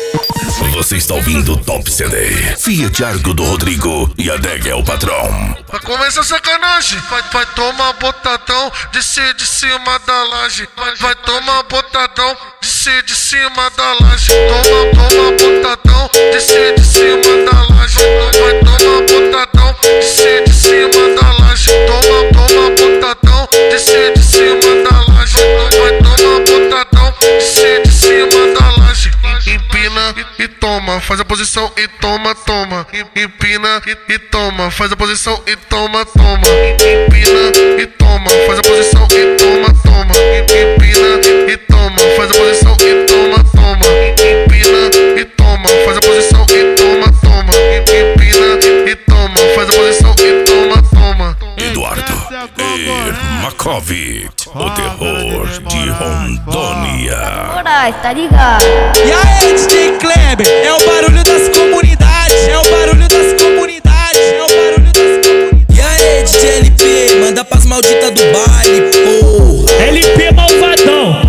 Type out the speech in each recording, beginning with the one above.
Você está ouvindo o Top CD. Fiat Argo do Rodrigo e a Deg é o patrão. Vai começar sacanagem. Vai tomar botadão de cima da laje. Vai tomar botadão de cima da laje. Toma botadão de cima da laje. Vai tomar botadão de cima da laje. Toma botadão de cima da laje. Vai tomar botadão de cima da laje. Empina e toma, faz a posição e toma. Empina e toma, faz a posição e toma. Empina e toma, faz a posição e toma. Empina e toma, faz a posição e toma. Empina e toma, faz a posição e toma. Empina e toma, faz a posição e toma. Eduardo e Makovic, o terror de Rondônia. Moraes, tá ligado? E aí, DJ Kleber, é o barulho das comunidades, é o barulho das comunidades, é o barulho das comunidades. E aí, DJ LP, manda pras malditas do baile, porra. LP malvadão.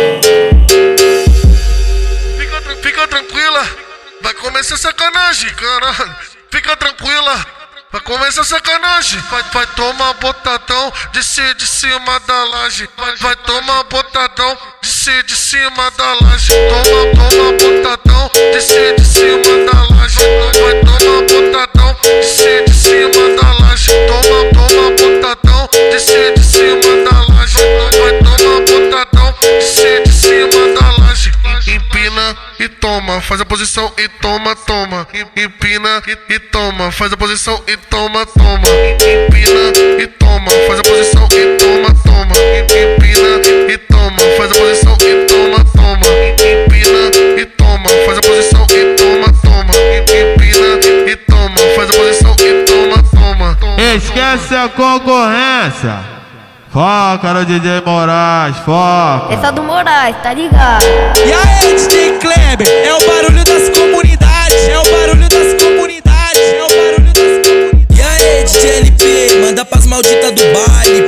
Fica tranquila, vai começar sacanagem, caralho. Fica tranquila, vai começar sacanagem. Vai tomar botadão de cima da laje. Vai tomar botadão de cima da laje. Toma botadão de cima da laje. Vai tomar botadão de cima da laje. Toma botadão de cima da laje. Vai tomar botadão de cima da laje. Empina e toma, faz a posição e toma. Empina e toma, faz a posição e toma. Empina e toma, faz a posição e toma. Empina e toma, faz a posição e toma. Empina e toma, faz a posição e toma. Empina e toma, faz a posição e toma. Esquece a concorrência. Foca no DJ Moraes, foca. Essa do Moraes, tá ligado? E aí, DJ Kleber, é o barulho das comunidades, é o barulho das comunidades, é o barulho das comunidades. E aí, DJ LP, manda pras malditas do baile,